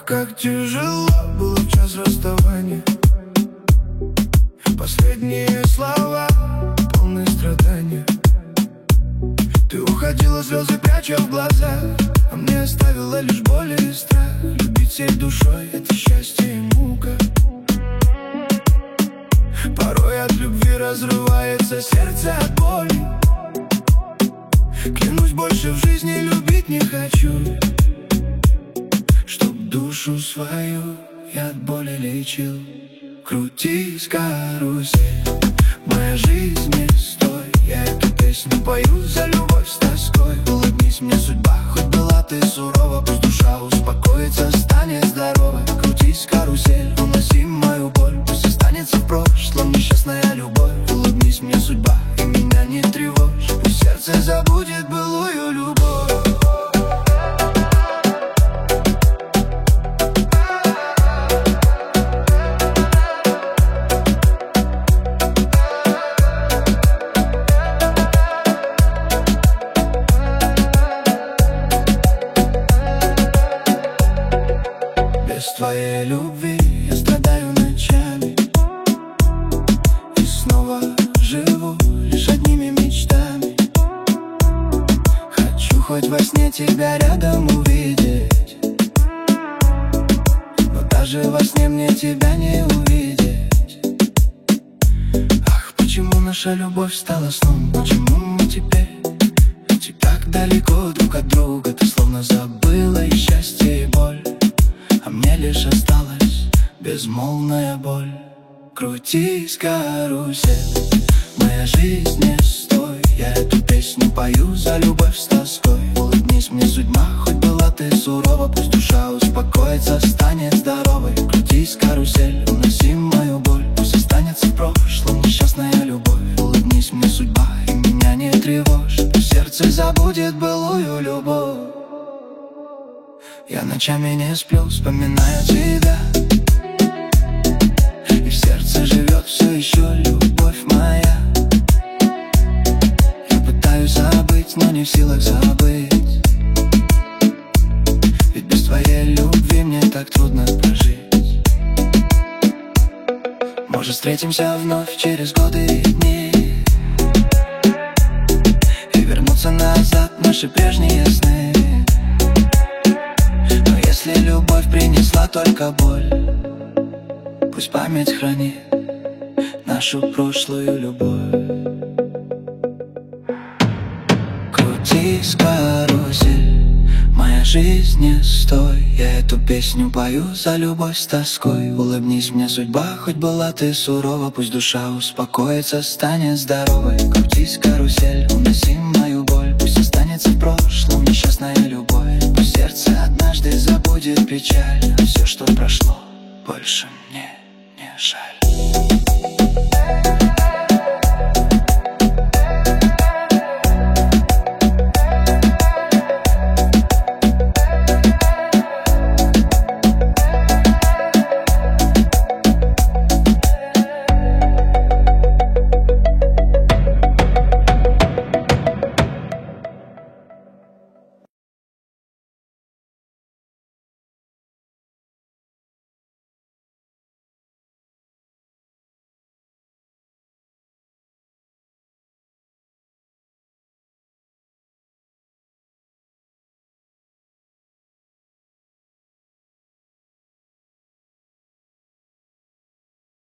как тяжело было в час расставания. Последние слова, полные страдания. Ты уходила, слезы пряча в глазах, а мне оставила лишь боль и страх. Любить всей душой — это счастье и мука. Порой от любви разрывается сердце от боли. Клянусь, больше в жизни любить не хочу, чтоб душу свою я от боли лечил. Крутись, карусель, моя жизнь не стой. Я эту песню пою за любовь с тоской. Улыбнись мне, судьба, хоть была ты сурова. Пусть душа успокоится, станет здорова. Крутись, карусель, уноси мою боль. Пусть останется в прошлом несчастная любовь. Улыбнись мне, судьба, и меня не тревожь. Пусть сердце забудет былую любовь. Без твоей любви я страдаю ночами и снова живу лишь одними мечтами. Хочу хоть во сне тебя рядом увидеть, но даже во сне мне тебя не увидеть. Ах, почему наша любовь стала сном? Почему мы теперь так далеко друг от друга? Ты словно забыла и счастье, и боль, а мне лишь осталась безмолвная боль. Крутись, карусель, моя жизнь не стой. Я эту песню пою за любовь с тоской. Улыбнись мне, судьба, хоть была ты сурова. Пусть душа успокоится, станет здоровой. Крутись, карусель, уноси мою боль. Пусть останется в прошлом несчастная любовь. Улыбнись мне, судьба, и меня не тревожь. Пусть сердце забудет былую любовь. Я ночами не сплю, вспоминаю тебя, и в сердце живет все еще любовь моя. Я пытаюсь забыть, но не в силах забыть, ведь без твоей любви мне так трудно прожить. Может, встретимся вновь через годы и дни, и вернутся назад наши прежние сны. Если любовь принесла только боль, пусть память хранит нашу прошлую любовь. Крутись, карусель, моя жизнь не стой. Я эту песню пою за любовь с тоской. Улыбнись мне, судьба, хоть была ты сурова. Пусть душа успокоится, станет здоровой. Крутись, карусель, уноси мою боль. Пусть останется в прошлом несчастная любовь. Пусть сердце однажды забудет печаль, а все, что прошло, больше мне не жаль.